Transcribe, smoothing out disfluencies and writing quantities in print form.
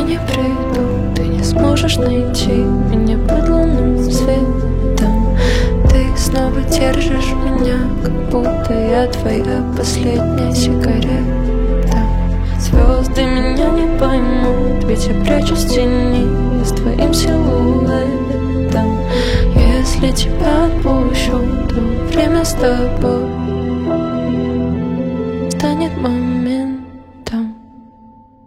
не приду, ты не сможешь найти меня под лунным светом. Ты снова держишь меня, как будто я твоя последняя сигарета. Звезды меня не поймут, ведь я прячусь в тени с твоим силуэтом. Если тебя отпущу, то время с тобой станет момент.